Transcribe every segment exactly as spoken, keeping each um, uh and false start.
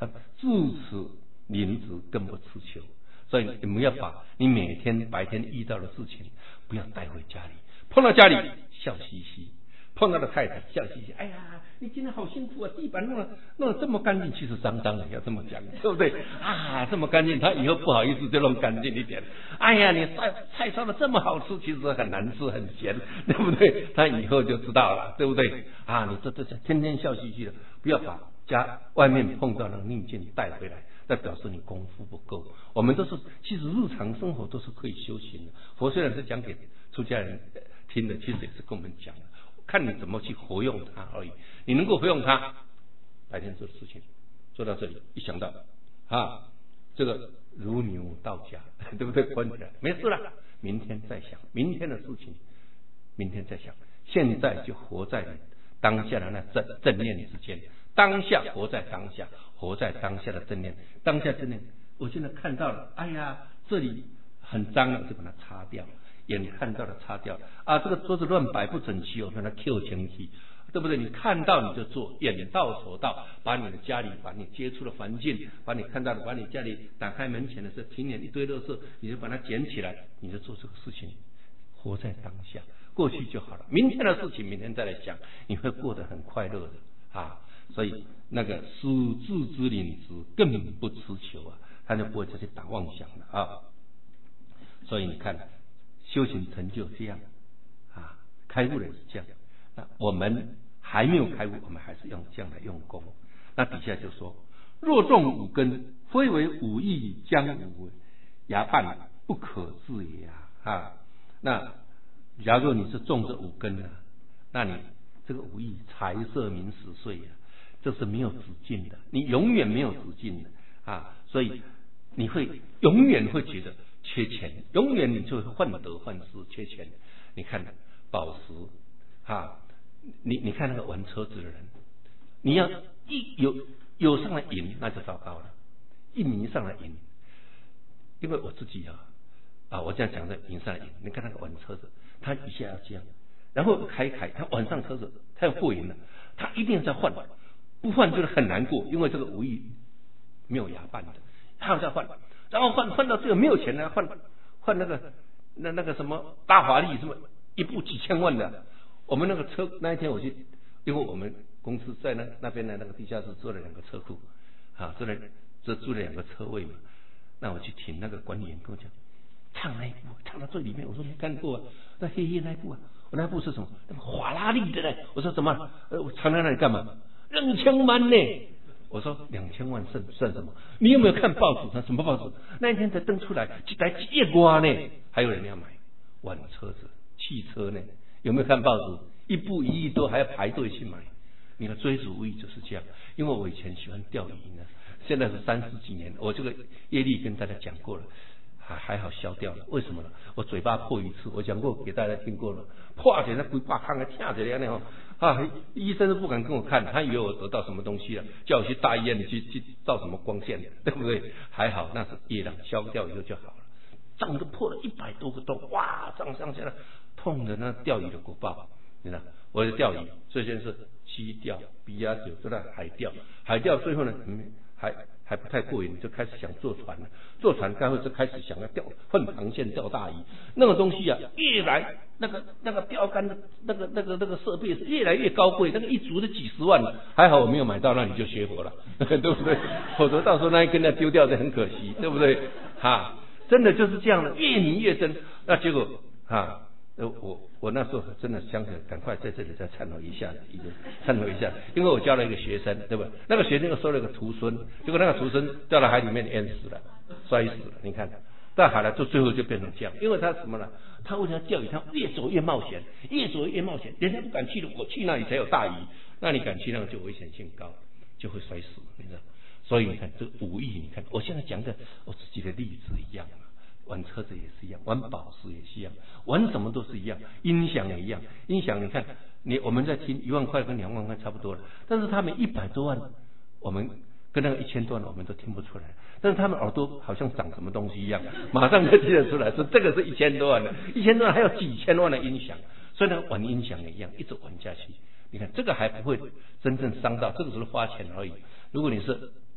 自此临子更不持求。所以你们要把你每天白天遇到的事情不要带回家里，碰到家里笑嘻嘻，碰到了太太笑嘻嘻，哎呀，你今天好辛苦啊，地板弄得弄得这么干净，其实脏脏的，要这么讲，对不对啊？这么干净，他以后不好意思就弄干净一点。哎呀，你菜菜烧的这么好吃，其实很难吃，很咸，对不对？他以后就知道了，对不对啊？你这这这天天笑嘻嘻的，不要把家外面碰到的逆境带回来，那表示你功夫不够。我们都是其实日常生活都是可以修行的。佛虽然是讲给出家人听的，其实也是跟我们讲的，看你怎么去活用它而已。你能够活用它，白天做的事情做到这里，一想到啊，这个如牛到家，对不对？关起来没事了，明天再想明天的事情，明天再想。现在就活在当下的那正正念之间，当下活在当下，活在当下的正念，当下正念。我现在看到了，哎呀，这里很脏了，就把它擦掉。眼看到了擦掉啊，这个桌子乱摆不整齐，我把它 Q 清气，对不对？你看到你就做，眼到手到，把你的家里，把你接触的环境，把你看到的，把你家里打开门前的时候，庭院一堆垃圾，你就把它捡起来，你就做这个事情，活在当下，过去就好了，明天的事情明天再来想，你会过得很快乐的啊。所以那个失智之领子根本不持求啊，他就不会再去打妄想了啊。所以你看。修行成就这样啊，开悟了是这样。那我们还没有开悟，我们还是用这样来用功。那底下就说：若种五根，非为五义将无牙绊，不可治也啊。那假如你是种这五根呢，那你这个五义财色名食睡啊，这是没有止境的，你永远没有止境的啊。所以你会永远会觉得缺钱，永远你就会患得患失，缺钱。你看宝石啊，你你看那个玩车子的人，你要一有有上来赢，那就糟糕了，一迷上来赢。因为我自己啊啊，我这样讲的赢上来赢，你看那个玩车子，他一下要这样，然后开开，他玩上车子，他要过赢了，他一定要再换，不换就是很难过，因为这个无意没有牙绊的，他要再换。然后换换到最后没有钱了，换换那个那那个什么大华丽什么一部几千万的。我们那个车那一天我去，因为我们公司在那那边的那个地下室做了两个车库啊，做了这租了两个车位嘛。那我去停，那个管理员跟我讲，唱那一部，唱到最里面，我说没看过啊，那黑黑那一部啊，我那部是什么？那个法拉利的呢？我说怎么？呃，我藏在那里干嘛？两千万呢？我说两千万算算什么？你有没有看报纸？什么报纸？那一天才登出来，几台夜瓜呢？还有人要买，玩车子、汽车呢？有没有看报纸？一部一亿多还要排队去买。你的追逐无疑就是这样。因为我以前喜欢钓鱼呢，现在是三十几年，我这个业力跟大家讲过了，还还好消掉了。为什么呢？我嘴巴破一次，我讲过给大家听过了，破起来鬼把炕还跳起来那样。啊，医生都不敢跟我看，他以为我得到什么东西了，叫我去大医院里去去照什么光线，对不对？还好那是业障消掉以后就好了。胀都破了一百多个洞，哇，胀上去了，痛的那钓鱼的果报，你知道？我是钓鱼，最先是溪钓、比亚酒，就那海钓，海钓最后呢，嗯，还还不太过瘾，就开始想坐船了。坐船刚后就开始想要钓混螃蟹、钓大鱼，那个东西啊，越来那个那个钓竿的那个那个那个设备是越来越高贵，那个一组的几十万，还好我没有买到，那你就学佛了，对不对？否则到时候那一根要丢掉就很可惜，对不对？哈，真的就是这样的，越迷越深。那结果哈，我我那时候真的想赶快在这里再忏悔一下，已经忏悔一下，因为我教了一个学生，对吧？那个学生又收了一个徒孙，结果那个徒孙掉到海里面淹死了，摔死了。你看，到海了，就最后就变成这样，因为他什么呢？他为什么钓鱼？他越走越冒险，越走越冒险，人家不敢去的，我去那里才有大鱼，那你敢去那个就危险性高，就会摔死，你知道？所以你看这个武艺，你看我现在讲的我自己的例子一样。玩车子也是一样，玩宝石也是一样，玩什么都是一样，音响也一样。音响你看，你我们在听一万块跟两万块差不多了，但是他们一百多万，我们跟那个一千多万我们都听不出来，但是他们耳朵好像长什么东西一样，马上就听得出来，说这个是一千多万的，一千多万还有几千万的音响，所以呢玩音响也一样，一直玩下去。你看这个还不会真正伤到，这个只是花钱而已。如果你是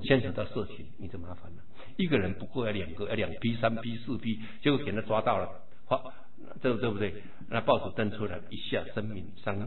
牵扯到色情，你就麻烦了。一个人不过要两个，要两批、三批、四批，结果给他抓到了，这对不对？那报纸登出来，一下声名伤，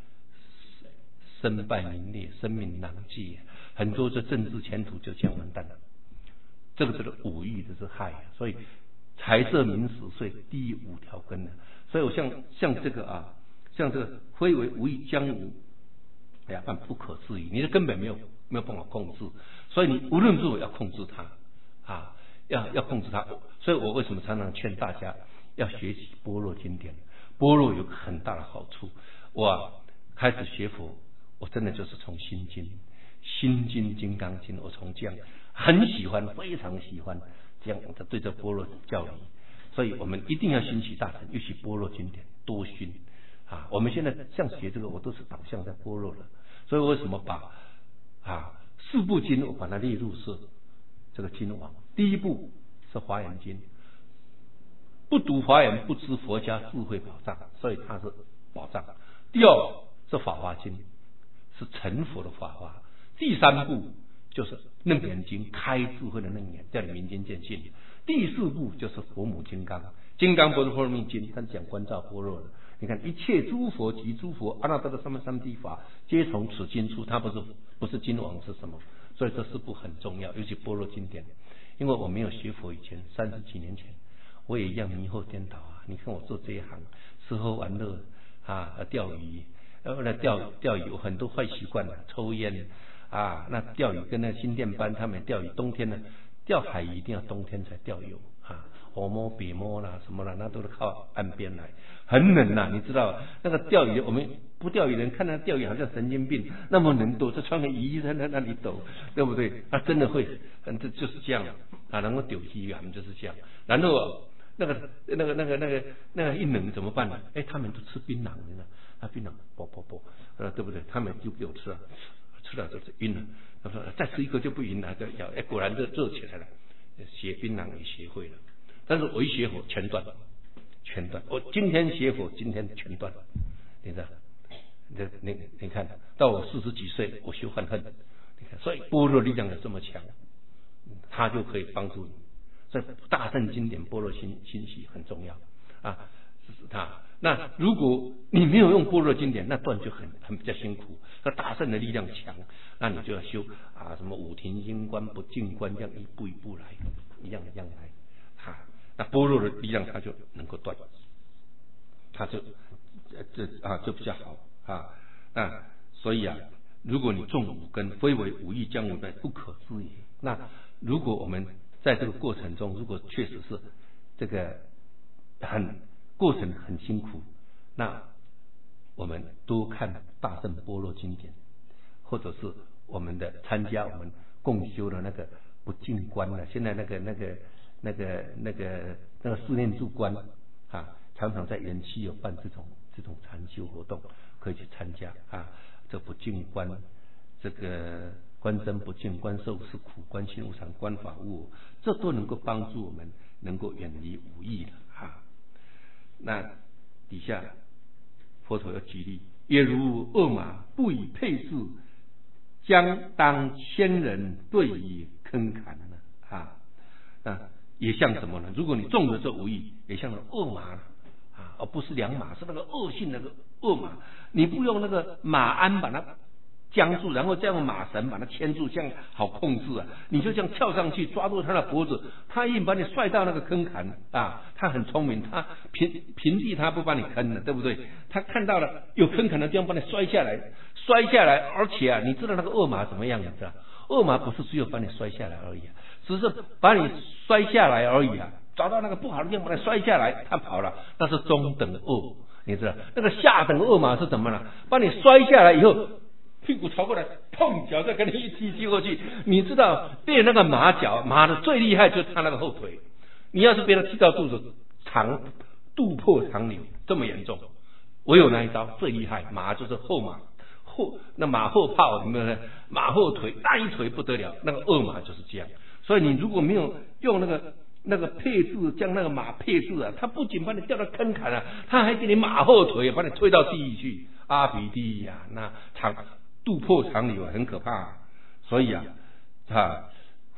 身败名裂，声名狼藉，很多这政治前途就这样完蛋了。这个这个五欲的是害啊，所以财色名食睡第五条根呢。所以我像像这个啊，像这个非为无欲将无，哎呀，但不可思议，你的根本没有没有办法控制，所以你无论如何要控制它啊，要要控制它。所以我为什么常常劝大家要学习般若经典？般若有个很大的好处，我、啊、开始学佛，我真的就是从心经、心经、金刚经，我从这样很喜欢，非常喜欢这样的对这般若教育。所以我们一定要兴起大乘，尤其般若经典多熏啊！我们现在像学这个，我都是导向在般若了。所以为什么把啊四部经我把它列入是这个经网？第一部是华严经，不读华严不知佛家智慧宝藏，所以它是宝藏。第二是法华经，是成佛的法华。第三部就是楞严经，开智慧的楞严，叫你明心见性。第四部就是佛母金刚，金刚不是波罗蜜经，它讲观照般若的。你看一切诸佛及诸佛阿耨多罗三藐三菩提法，皆从此经出。它不是不是经王是什么？所以这四部很重要，尤其般若经典。因为我没有学佛以前，三十几年前，我也一样迷惑颠倒啊！你看我做这一行，吃喝玩乐啊，钓鱼，呃，那钓钓鱼有很多坏习惯了，抽烟啊，那钓鱼跟那新店班他们钓鱼，冬天呢。钓海一定要冬天才钓有啊，欧摸比摸啦什么啦，那都是靠岸边来，很冷呐、啊，你知道那个钓鱼，我们不钓鱼人看他钓鱼好像神经病，那么能抖，就穿个雨衣在那那里抖，对不对？他、啊、真的会，嗯，这就是这样啊，能够钓鱼啊，就是这样。然后那个那个那个那个那个一冷怎么办呢？哎，他们都吃槟榔的呢，啊，槟榔啵啵啵，呃，对不对？他们就给我吃了，吃了就是晕了。他说再吃一个就不晕了，就咬，哎，果然热热起来了，学槟榔也学会了。但是我一学佛全断，全断。我今天学佛，今天全断，你知道？你你你看到我四十几岁，我修恨恨，你看，所以般若力量有这么强，它就可以帮助你。所以大乘经典般若心心习很重要啊，这是它。那如果你没有用般若经典，那断就很很比较辛苦。那大乘的力量强，那你就要修啊什么五停心观、不净观，这样一步一步来，一样一样来。哈，那般若的力量它就能够断，它就这啊就比较好啊。那所以啊，如果你种五根，非为无欲将无来，不可知也。那如果我们在这个过程中，如果确实是这个很过程很辛苦，那我们多看大乘般若经典，或者是我们的参加我们共修的那个不净观了。现在那个那个那个那个那个四念住观啊，常常在园区有办这种这种禅修活动，可以去参加啊。这不净观，这个观身不净，观受是苦，观心无常，观法无我，这都能够帮助我们能够远离五欲了啊。那底下佛陀要举例，也如恶马不以配饰，将当千人对以坑砍呢啊。那也像什么呢？如果你中了这五欲，也像恶马啊，而不是良马，是那个恶性那个恶马。你不用那个马鞍把它僵住，然后这样马绳把它牵住，这样好控制啊！你就这样跳上去抓住他的脖子，他一把你摔到那个坑坎啊！他很聪明，他平平地他不把你坑了，对不对？他看到了有坑坎的地方，把你摔下来，摔下来，而且啊，你知道那个恶马怎么样？你知道，恶马不是只有把你摔下来而已啊，只是把你摔下来而已啊！找到那个不好的地方把它摔下来，他跑了，那是中等恶，你知道？那个下等恶马是怎么呢？把你摔下来以后，屁股朝过来，碰脚再跟你一踢踢过去。你知道练那个马脚，马的最厉害就是他那个后腿。你要是被他踢到肚子，肠肚破肠流，这么严重，唯有那一招最厉害。马就是后马后那马后炮，有没有？马后腿那一腿不得了，那个恶马就是这样。所以你如果没有用那个那个配置，将那个马配置啊，他不仅把你掉到坑坎啊，他还给你马后腿，把你推到地狱去，阿鼻地狱啊，那肠肚破肠流很可怕。所以啊，啊，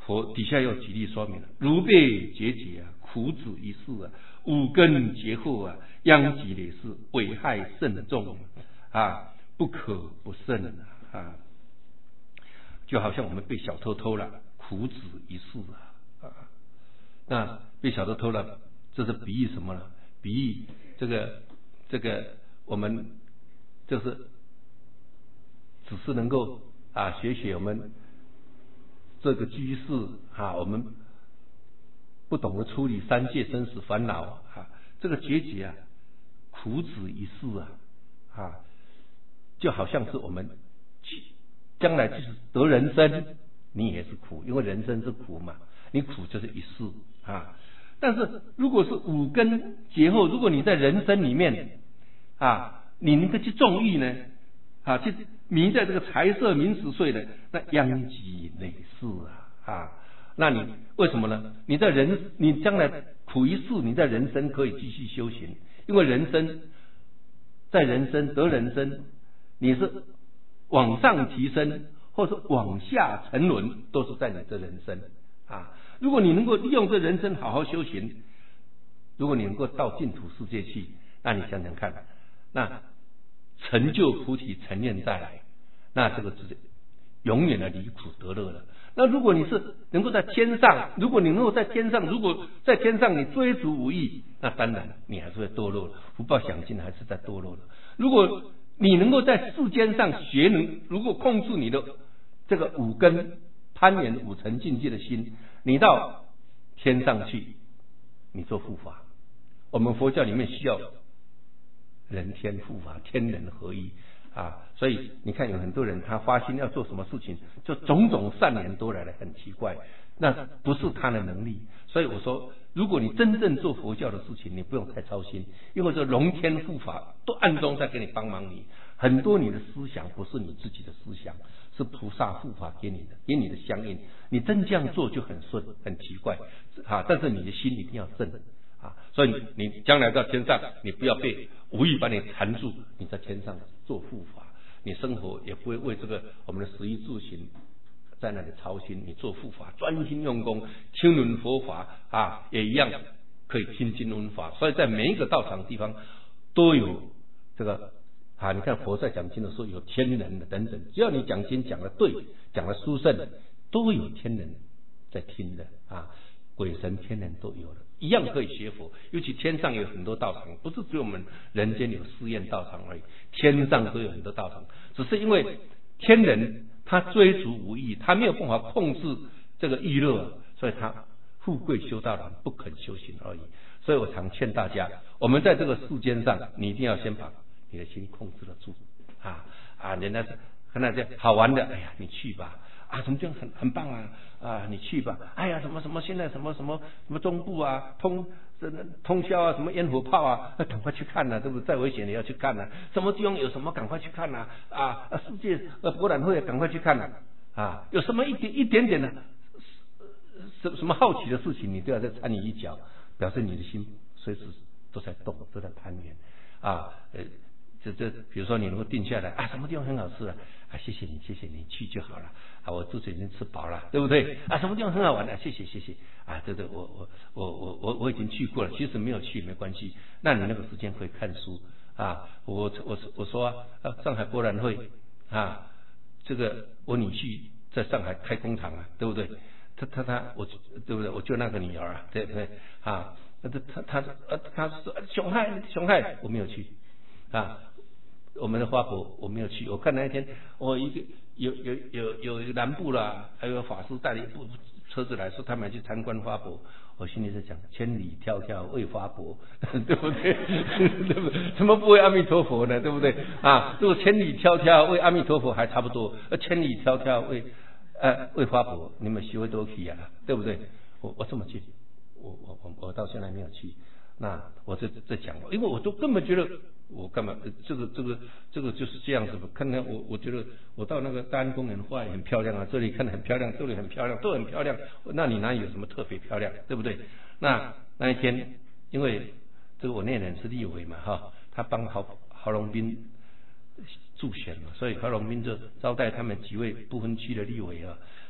佛底下又举例说明了：如被结节啊，苦子一世啊，五根结后啊，殃及累世，危害甚重啊，不可不慎啊！就好像我们被小偷偷了，苦子一世啊啊！那被小偷偷了，这是比喻什么呢？比喻这个这个我们就是只是能够啊学学我们这个居士啊，我们不懂得处理三界生死烦恼啊，这个结节啊，苦子一世啊啊，就好像是我们将来就是得人生，你也是苦，因为人生是苦嘛，你苦就是一世啊。但是如果是五根结后，如果你在人生里面啊，你能够去纵欲呢啊，去迷在这个财色名食睡的，那殃及累世啊啊！那你为什么呢？你在人，你将来苦一世，你在人生可以继续修行，因为人生在人生得人生，你是往上提升，或是往下沉沦，都是在你的人生啊。如果你能够利用这人生好好修行，如果你能够到净土世界去，那你想想看，那成就菩提成念再来，那这个是永远的离苦得乐了。那如果你是能够在天上，如果你能够在天上，如果在天上你追逐无益，那当然你还是会堕落了，福报享尽还是在堕落了。如果你能够在世间上学能，如果控制你的这个五根攀缘五尘境界的心，你到天上去，你做护法。我们佛教里面需要人天护法，天人合一啊，所以你看有很多人他发心要做什么事情，就种种善念都来了，很奇怪，那不是他的能力。所以我说，如果你真正做佛教的事情，你不用太操心，因为这龙天护法都暗中在给你帮忙你。很多你的思想不是你自己的思想，是菩萨护法给你的，给你的相应。你真这样做就很顺，很奇怪啊！但是你的心一定要正啊！所以你将来到天上，你不要被无意把你缠住，你在天上做护法，你生活也不会为这个我们的食衣住行在那里操心。你做护法，专心用功，听闻佛法啊，也一样可以听经闻法。所以在每一个道场地方都有这个。啊，你看佛在讲经的时候有天人的等等，只要你讲经讲的对，讲的殊胜，都有天人在听的啊，鬼神天人都有的，一样可以学佛。尤其天上有很多道场，不是只有我们人间有寺院道场而已，天上都有很多道场，只是因为天人他追逐无益，他没有办法控制这个欲乐，所以他富贵修道人不肯修行而已。所以我常劝大家，我们在这个世间上，你一定要先把你的心控制得住啊啊！人家跟他讲好玩的，哎呀，你去吧啊，什么就很很棒啊啊，你去吧！哎呀，什么什么现在什么什么什么中部啊，通通宵啊，什么烟火炮啊，赶快去看呐、啊，对不对？再危险也要去看呐、啊。什么地方有什么，赶快去看呐、啊！啊，世界呃博览会赶快去看呐、啊！啊，有什么一点一点点的什什么好奇的事情，你都要再参与一脚，表示你的心随时都在动，都在攀援啊呃。这这，比如说你能够定下来啊，什么地方很好吃啊？啊，谢谢你，谢谢你，去就好了啊，我肚子已经吃饱了，对不对？啊，什么地方很好玩的、啊？谢谢谢谢啊，对对，我我我我我我已经去过了，其实没有去没关系，那你那个时间可以看书啊。我我我说啊，上海博览会啊，这个我女婿在上海开工厂啊，对不对？他他他我对不对？我就那个女儿啊，对不对啊？他他他呃他说熊害熊害，我没有去。啊，我们的花博我没有去，我看那一天我一个有有有有南部啦，还有法师带了一部车子来说他们去参观花博，我心里在讲千里迢迢为花博，对不对？对不对？怎么不为阿弥陀佛呢？对不对？啊，如果千里迢迢为阿弥陀佛还差不多，千里迢迢为呃为花博，你们学会多去啊，对不对？我我这么去，我我我我到现在没有去。那我在在讲，因为我都根本觉得我干嘛？这个这个这个就是这样子。看看我，我觉得我到那个大安公园花也很漂亮啊，这里看得很漂亮，这里很漂亮，都很漂亮。那你哪里有什么特别漂亮，对不对？那那一天，因为这个我那人是立委嘛，哈，他帮郝郝龙斌助选嘛，所以郝龙斌就招待他们几位不分区的立委啊，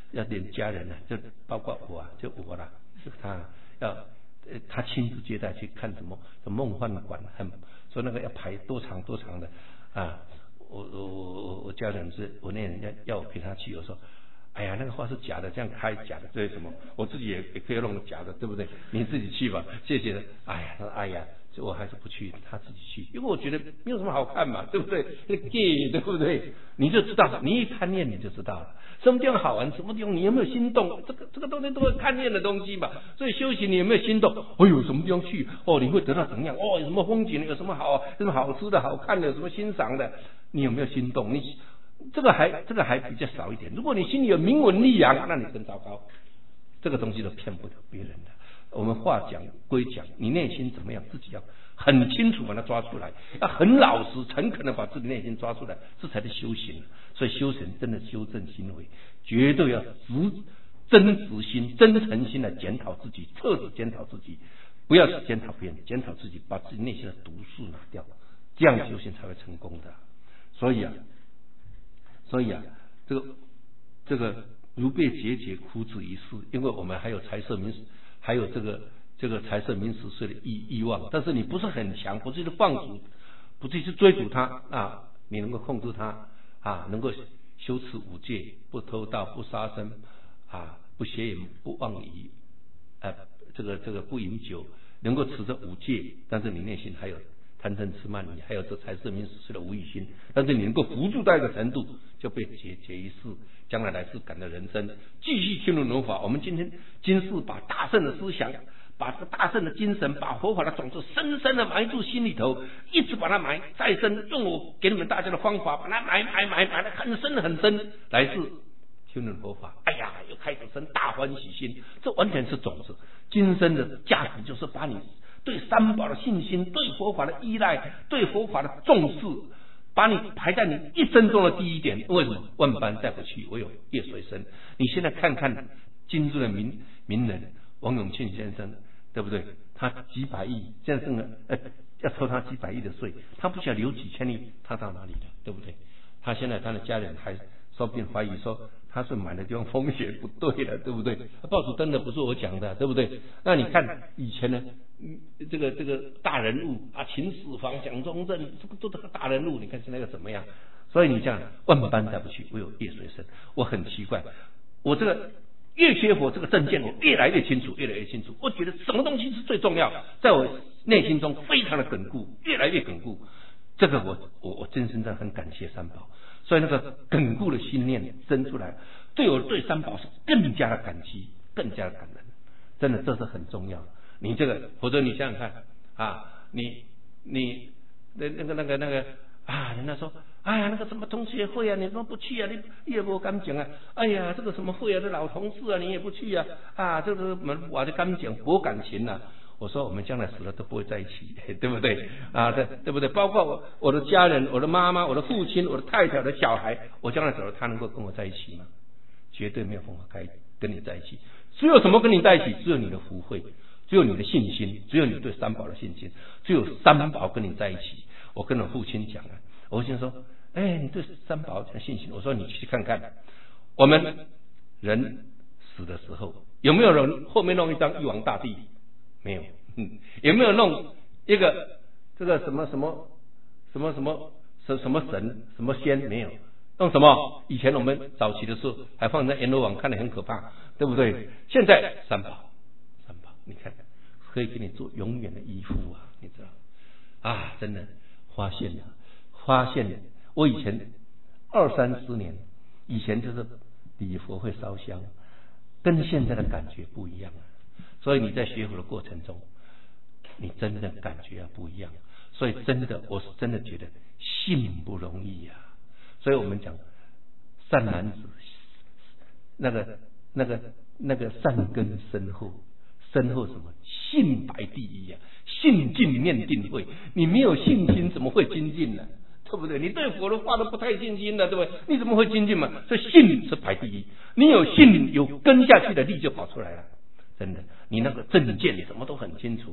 要连家人呢、啊，就包括我啊，就我啦，就他要呃他亲自接待去看什么什么梦幻馆，很说那个要排多长多长的啊。我我我我家人是我那人家要我陪他去，我说哎呀那个花是假的，这样开假的，对什么？我自己也也可以弄假的，对不对？你自己去吧，谢谢。哎呀，他说哎呀，所以我还是不去，他自己去，因为我觉得没有什么好看嘛，对不对？那 gay 对不对？你就知道，你一看念你就知道了，什么地方好玩，什么地方你有没有心动？这个这个东西都是看念的东西嘛。所以修行你有没有心动？哎呦，什么地方去？哦，你会得到怎样？哦，有什么风景？有什么好？有什么好吃的好看的？有什么欣赏的？你有没有心动？你这个还这个还比较少一点。如果你心里有名闻利养，那你更糟糕。这个东西都骗不了别人的。我们话讲归讲，你内心怎么样，自己要很清楚把它抓出来，要很老实诚恳的把自己内心抓出来，这才是修行。所以修行真的修正心为，绝对要直真实心、真诚心的检讨自己，彻底检讨自己，不要去检讨别人，检讨自己，把自己内心的毒素拿掉，这样修行才会成功的。所以啊，所以啊，这个这个如被节节枯枝一世，因为我们还有财色名食，还有这个这个财色名食睡的欲欲望，但是你不是很强，不是去放逐，不是去追逐它啊，你能够控制它啊，能够修持五戒，不偷盗，不杀生啊，不邪淫，不妄语，呃，这个这个不饮酒，能够持着五戒，但是你内心还有贪嗔痴慢疑，还有这财色名食睡的无欲心，但是你能够扶助到一个程度，就被解解一世，将来来世感的人生继续听闻佛法。我们今天今世把大圣的思想，把这个大圣的精神，把佛法的种子深深的埋入心里头，一直把它埋再深，用我给你们大家的方法把它埋埋埋埋的很深很深，来自听闻佛法，哎呀，又开始生大欢喜心，这完全是种子。今生的价值就是把你对三宝的信心，对佛法的依赖，对佛法的重视，把你排在你一生中的第一点。为什么？万般带不去，唯有业随身。你现在看看今日的名名人王永庆先生，对不对？他几百亿，现在剩了呃要抽他几百亿的税，他不晓得留几千亿，他到哪里了，对不对？他现在他的家人还说不定怀疑说他是买的地方风险不对了，对不对？报纸登的不是我讲的，对不对？那你看以前呢，这个这个大人物啊，秦始皇、蒋中正，这个都是个大人物，你看现在又怎么样？所以你这样万般带不去，唯有业随身。我很奇怪，我这个越学佛这个正见，我越来越清楚，越来越清楚。我觉得什么东西是最重要，在我内心中非常的巩固，越来越巩固。这个我我我真心的很感谢三宝。所以那个巩固的信念生出来，对我对三宝是更加的感激，更加的感恩。真的，这是很重要。你这个，否则你想想看啊，你你那那个那个那个啊，人家说，哎呀，那个什么同学会啊，你怎么不去啊？你也不敢讲啊。哎呀，这个什么会啊，这老同事啊，你也不去啊？啊，这个门我就敢讲，博感情啊。我说我们将来死了都不会在一起，对不对啊？对对不对？包括我我的家人，我的妈妈，我的父亲，我的太太，我的小孩，我将来走了，他能够跟我在一起吗？绝对没有办法跟跟你在一起。只有什么跟你在一起？只有你的福慧，只有你的信心，只有你对三宝的信心，只有三宝跟你在一起。我跟我父亲讲啊，我父亲说：“哎，你对三宝有信心？”我说：“你去看看，我们人死的时候，有没有人后面弄一张玉皇大帝？没有。嗯，有没有弄一个这个什么什么什么什么什什么神什么仙？没有。弄什么？以前我们早期的时候还放在阎罗王，看得很可怕，对不对？现在三宝，三宝，你看可以给你做永远的依附啊，你知道啊？真的发现了，发现了。我以前二三十年以前就是礼佛会烧香，跟现在的感觉不一样了。所以你在学佛的过程中，你真的感觉啊不一样。所以真的，我是真的觉得信不容易呀、啊。所以我们讲善男子，那个那个那个善根深厚，深厚什么？信白第一呀、啊，信进念定慧。你没有信心，怎么会精进呢？对不对？你对佛的话都不太信心的，对不对？你怎么会精进嘛？所以信是排第一。你有信，有跟下去的力就跑出来了。真的，你那个正见什么都很清楚，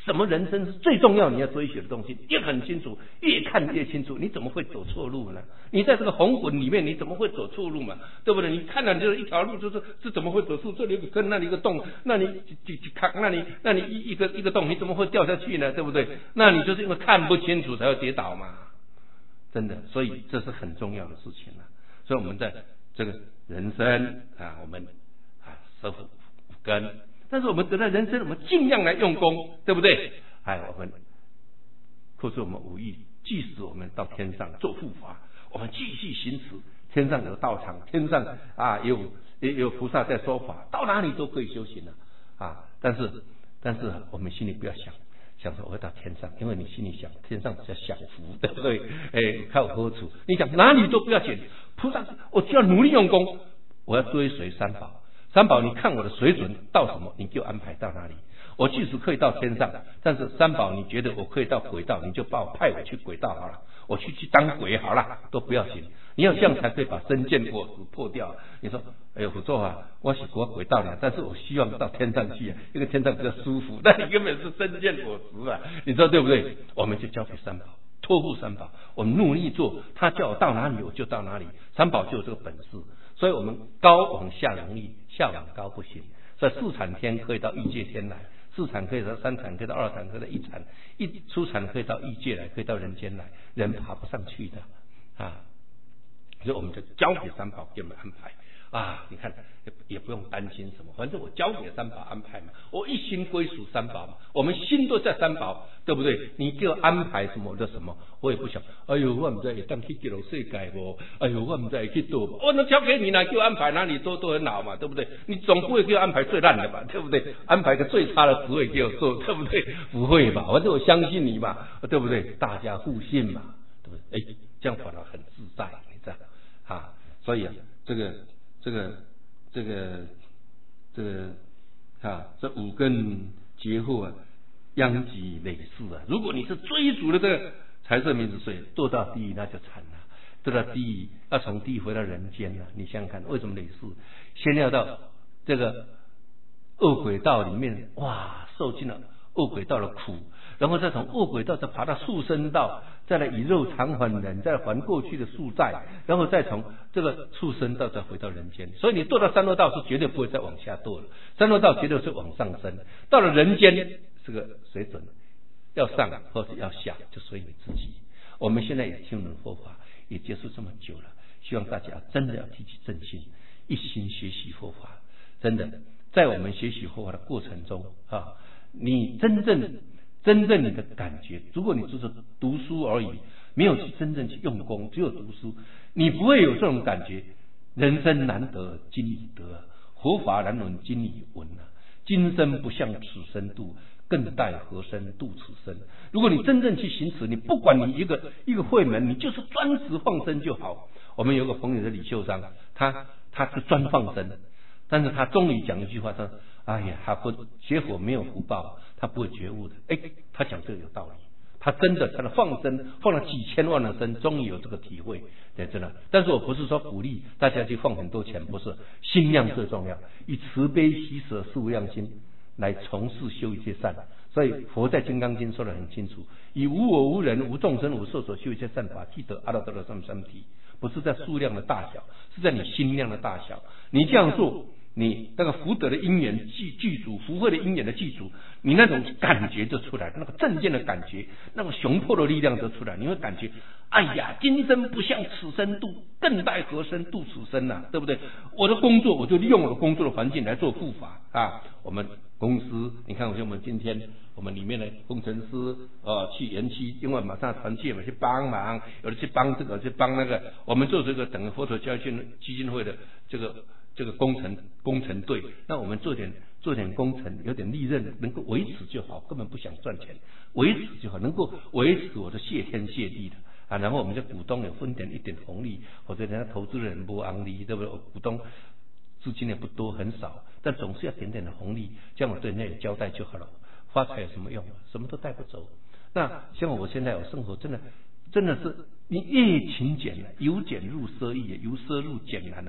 什么人生是最重要你要追求的东西，越很清楚，越看越清楚，你怎么会走错路呢？你在这个红滚里面，你怎么会走错路嘛？对不对？你看到就是一条路，就是是怎么会走错？这里有个坑，那里一个洞，那你去去看，那你那你一一个一个洞，你怎么会掉下去呢？对不对？那你就是因为看不清楚才会跌倒嘛。真的，所以这是很重要的事情了。所以我们在这个人生啊，我们啊守五根。但是我们得到人生，我们尽量来用功，对不对？哎，我们或是我们无意，即使我们到天上做护法，我们继续行持，天上有道场，天上啊有也有菩萨在说法，到哪里都可以修行了啊。但是但是我们心里不要想想说我会到天上，因为你心里想天上比较享福，对不对？哎，靠何处？你讲哪里都不要紧，菩萨，我只要努力用功，我要追随三宝。三宝，你看我的水准到什么，你就安排到哪里。我即使可以到天上，但是三宝你觉得我可以到轨道，你就把我派我去轨道好了，我去去当鬼好了，都不要紧。你要这样才可以把身见果实破掉。你说，哎呦，不错啊，我是国轨道了，但是我希望到天上去啊，因为天上比较舒服。那你根本是身见果实啊，你说对不对？我们就交给三宝，托付三宝，我们努力做，他叫我到哪里我就到哪里，三宝就有这个本事。所以我们高往下容易，下往高不行。所以四禅天可以到欲界天来，四禅可以到三禅，可以到二禅，可以到一禅，一出禅可以到欲界来，可以到人间来，人爬不上去的啊。所以我们就交给三宝给我们安排啊。你看也不用担心什么，反正我交给三宝安排嘛，我一心归属三宝嘛，我们心都在三宝，对不对？你给我安排什么我就什么，我也不想，哎呦我不知道会当去极乐世界不，哎呦我不知道去多，我能交给你呢，给我安排哪里都都很好嘛，对不对？你总不会给我安排最烂的吧，对不对？安排个最差的职位给我做，对不对？不会吧，反正我相信你嘛，对不对？大家互信嘛，对不对？哎，这样反而很自在，你知道啊？所以啊，这个这个这个这个啊，这五根劫后啊，殃及累世啊。如果你是追逐的这个财色名食睡，堕到地狱那就惨了。堕到地狱要从地狱回到人间了，你想想看，为什么累世？先要到这个恶鬼道里面，哇，受尽了恶鬼道的苦，然后再从恶鬼道再爬到畜生道，再来以肉偿还人，再还过去的宿债，然后再从这个畜生道再回到人间。所以你堕到三恶道是绝对不会再往下堕了，三恶道绝对是往上升。到了人间这个水准，要上或者要下就随你自己。我们现在也听闻佛法也结束这么久了，希望大家真的要提起正心，一心学习佛法。真的在我们学习佛法的过程中啊，你真正真正你的感觉，如果你只是读书而已，没有去真正去用功，只有读书，你不会有这种感觉。人生难得今已得，佛法难闻今已闻啊！今生不向此生度，更待何生度此生。如果你真正去行持，你不管你一个一个会门，你就是专职放生就好。我们有个朋友的李秀章，他他是专放生，但是他终于讲一句话，他说：“哎呀，他不学佛没有福报，他不会觉悟的。”哎，他讲这个有道理。他真的，他的放生放了几千万的生，终于有这个体会，对，真的。但是我不是说鼓励大家去放很多钱，不是，心量最重要，以慈悲喜舍四无量心来从事修一切善。所以佛在《金刚经》说得很清楚，以无我无人无众生无寿所修一切善法，即得阿耨多罗三藐三菩提。不是在数量的大小，是在你心量的大小。你这样做，你那个福德的因缘具具足，福慧的因缘的具足，你那种感觉就出来，那个正见的感觉，那个雄魄的力量就出来。你会感觉，哎呀，今生不向此生度，更待何生度此生啊，对不对？我的工作，我就利用我的工作的环境来做护法啊。我们公司，你看，我们今天我们里面的工程师呃去园区，因为马上团契嘛，去帮忙，有的去帮这个，去帮那个。我们做这个等佛陀教育基金会的这个这个工程工程队，那我们做点做点工程，有点利润，能够维持就好，根本不想赚钱，维持就好，能够维持我的谢天谢地的啊。然后我们的股东有分点一点红利，或者人家投资人不昂利，对不对？股东资金也不多，很少，但总是要点点的红利，这样我对人家有交代就好了。发财有什么用？什么都带不走。那像我现在我生活真的真的是，你越勤俭了，由俭入奢易，由奢入俭难了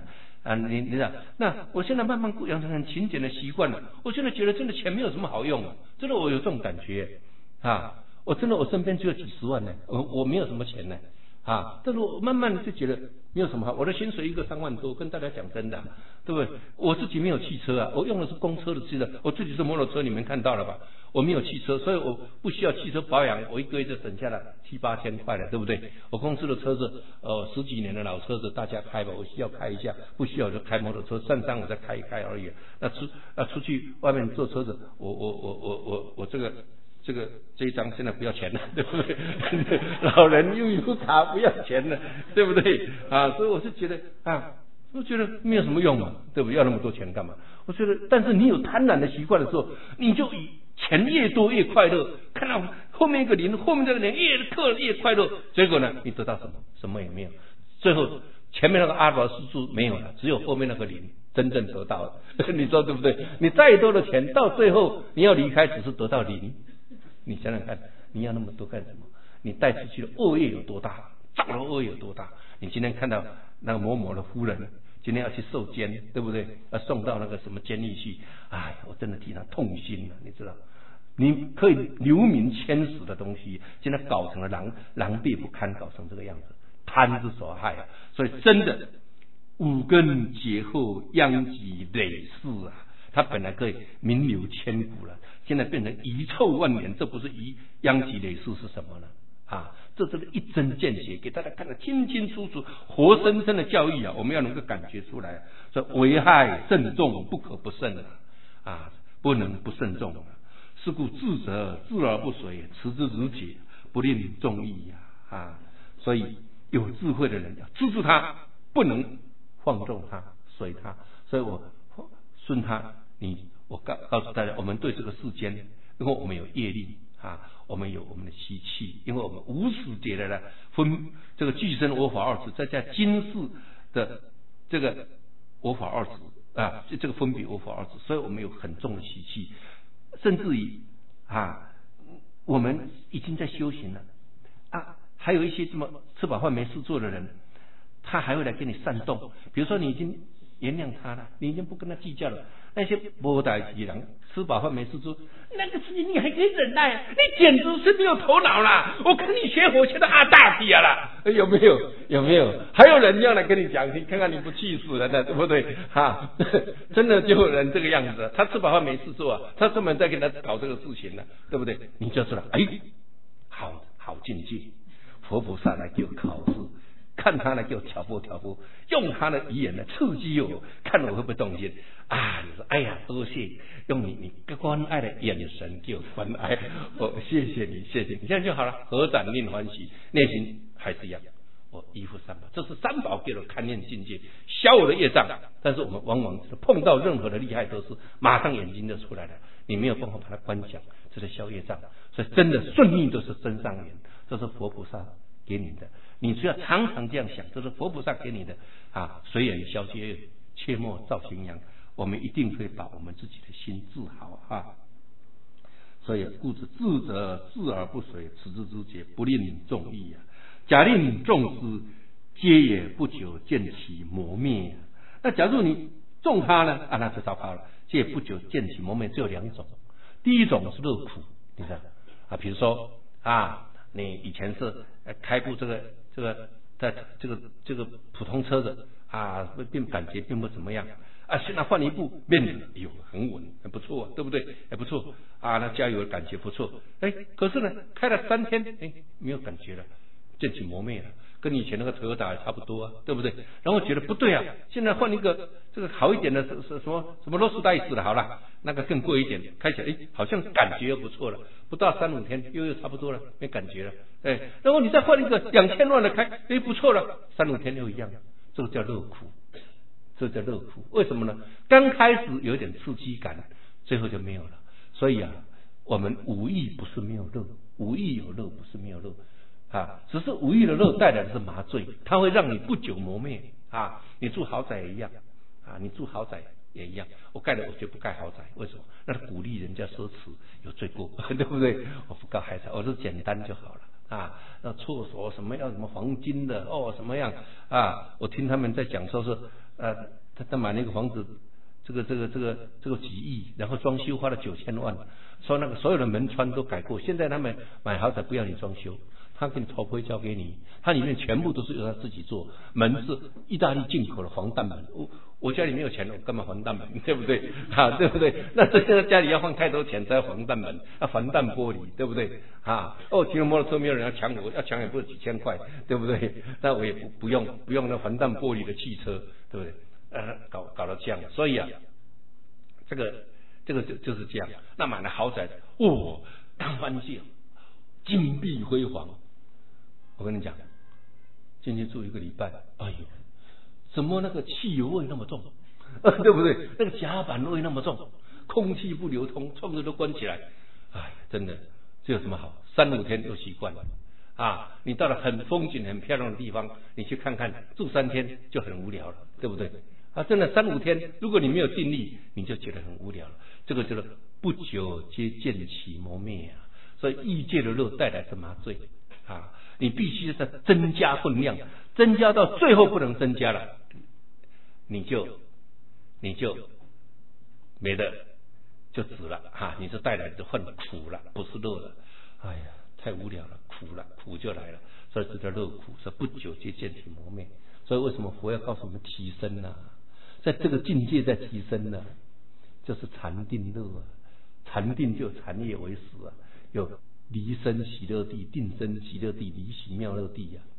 啊，你你讲，那我现在慢慢养成很勤俭的习惯了。我现在觉得真的钱没有什么好用啊，真的我有这种感觉啊。我真的我身边只有几十万呢，我我没有什么钱呢啊。但是我慢慢就觉得没有什么好。我的薪水一个三万多，跟大家讲真的，对不对？我自己没有汽车啊，我用的是公车的汽车，我自己是摩托车，你们看到了吧？我没有汽车，所以我不需要汽车保养，我一个月就省下了七八千块了，对不对？我公司的车子，呃，十几年的老车子，大家开吧，我需要开一下，不需要就开摩托车，上山我再开一开而已。那出啊出去外面坐车子，我我我我我我这个这个这一张现在不要钱了，对不对？老人悠游卡不要钱了，对不对？啊，所以我是觉得啊。我觉得没有什么用嘛，对不对？要那么多钱干嘛？我觉得，但是你有贪婪的习惯的时候，你就以钱越多越快乐。看到后面一个零，后面这个零越刻越快乐，结果呢，你得到什么？什么也没有。最后前面那个阿拉伯数字没有了，只有后面那个零真正得到了。你说对不对？你再多的钱，到最后你要离开，只是得到零。你想想看，你要那么多干什么？你带出去的恶业有多大？造的恶业有多大？你今天看到那个某某的夫人今天要去受监，对不对？要送到那个什么监狱去，哎，我真的替他痛心了，你知道？你可以留名千史的东西，现在搞成了狼狼狈不堪，搞成这个样子，贪之所害啊！所以真的五根劫后，殃及累世啊！他本来可以名留千古了，现在变成遗臭万年，这不是遗殃及累世是什么呢？啊，这真的一针见血，给大家看得清清楚楚，活生生的教育啊，我们要能够感觉出来。所以危害慎重，不可不慎啊，啊，不能不慎重啊。是故智者智而不随，持之如铁，不令众议呀啊。所以有智慧的人要资助他，不能放纵他，随他。所以我顺他，你我告告诉大家，我们对这个世间，因为我们有业力。啊，我们有我们的习气，因为我们无始劫来的分这个俱生我法二执，再加今世的这个我法二执啊，这个分别我法二执，所以我们有很重的习气，甚至于啊，我们已经在修行了啊，还有一些这么吃饱饭没事做的人，他还会来跟你煽动，比如说你已经原谅他了，你已经不跟他计较了。那些无代志人吃饱饭没事做，那个事情你还可以忍耐啊！你简直是没有头脑啦！我跟你学佛学的阿大体啊啦，有没有？有没有？还有人要来跟你讲，你看看你不气死了的，对不对？哈，真的就有人这个样子，他吃饱饭没事做啊，他专门在跟他搞这个事情呢，对不对？你就知道，哎，好好境界，佛菩萨来给我考试。看他呢，给我挑拨挑拨，用他的语言来刺激我，看我会不会动心啊？你说，哎呀，多谢，用你你关爱的眼神给我关爱，我谢谢你，谢谢你，这样就好了，合掌令欢喜，内心还是一样，我依附三宝，这是三宝给我勘验境界，消我的业障。但是我们往往碰到任何的厉害都是马上眼睛就出来了，你没有办法把它关讲，这是消业障。所以真的顺利都是真上缘，这是佛菩萨给你的。你只要常常这样想，这是佛菩萨给你的啊，随缘消皆切莫造形阳，我们一定会把我们自己的心治好啊。所以故知智者智而不随，持之之节，不令众议啊。假令众之，皆也不久见其磨灭。那假如你种它呢，啊，那就糟糕了。皆不久见其磨灭，只有两种。第一种是乐苦，你看啊，比如说啊，你以前是开部这个。这个在这个这个普通车子啊，并感觉并不怎么样啊，现在换一部变哎呦很稳，很不错，对不对？还不错啊，那加油感觉不错，哎，可是呢，开了三天，哎，没有感觉了，渐起磨灭了，跟以前那个Toyota也差不多啊，对不对？然后觉得不对啊，现在换一个这个好一点的是是什么什么劳斯莱斯的，好了，那个更贵一点，开起来哎，好像感觉又不错了，不到三五天又又差不多了，没感觉了。哎，然后你再换一个两千万的开，哎，不错了，三五天又一样，这个叫乐苦，这叫乐苦。为什么呢？刚开始有点刺激感，最后就没有了。所以啊，我们五欲不是没有乐，五欲有乐不是没有乐啊，只是五欲的乐带来的是麻醉，它会让你不久磨灭啊。你住豪宅也一样啊，你住豪宅也一样，我盖了我绝不盖豪宅，为什么？那是鼓励人家奢侈有罪过，对不对？我不盖豪宅，我是简单就好了。啊，那厕所什么要什么黄金的哦，什么样啊？我听他们在讲说是呃他他买那个房子，这个这个这个这个几亿，然后装修花了九千万，说那个所有的门窗都改过，现在他们买豪宅不要你装修，他给你头盔交给你，它里面全部都是由他自己做，门是意大利进口的防弹门，我我家里没有钱，我干嘛防弹门，对不对啊？对不对？那这个家里要放太多钱才要防弹门，要防弹玻璃，对不对啊？哦，骑了摩托车没有人要抢我，要抢也不是几千块，对不对？那我也不不用不用那防弹玻璃的汽车，对不对？呃，搞搞到这样，所以啊，这个这个就就是这样。那买了豪宅，哦，大翻界，金碧辉煌。我跟你讲，进去住一个礼拜，哎呦，怎么那个汽油味那么重，对不对？那个甲板味那么重，空气不流通，窗子都关起来，哎，真的，这有什么好？三五天就习惯了啊！你到了很风景很漂亮的地方，你去看看，住三天就很无聊了，对不对？啊，真的三五天，如果你没有定力，你就觉得很无聊了。这个叫做不久皆见其磨灭啊！所以异界的乐带来是麻醉啊！你必须在增加分量，增加到最后不能增加了，你就你就没得就止了哈、啊，你就带来的恨苦了，不是乐了。哎呀，太无聊了，苦了，苦就来了，所以这叫乐苦，是不久皆见其磨灭。所以为什么佛要告诉我们提升呢、啊？在这个境界在提升呢、啊，就是禅定乐啊，禅定就禅业为实啊，有离生喜乐地、定生喜乐地、离喜妙乐地啊。